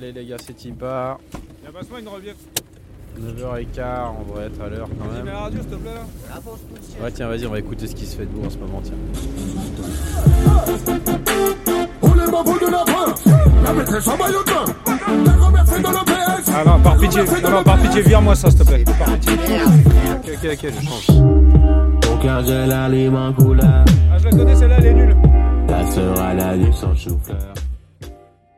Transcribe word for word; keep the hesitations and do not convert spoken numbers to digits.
Allez les gars, c'est Tipa. Viens, passe-moi une revient. neuf heures quinze, on devrait être à l'heure quand Vas-y, même. mets la radio s'il te plaît là. Ouais, tiens, vas-y, on va écouter ce qui se fait debout en ce moment, tiens. Ah non, par pitié, non, non, par pitié, vire-moi ça s'il te plaît. Par pitié. Ok, ok, ok, je change. Aucun gel aliment couleur. Ah, je la connais celle-là, elle est nulle. Ta sœur à la nuit sans chou-fleur.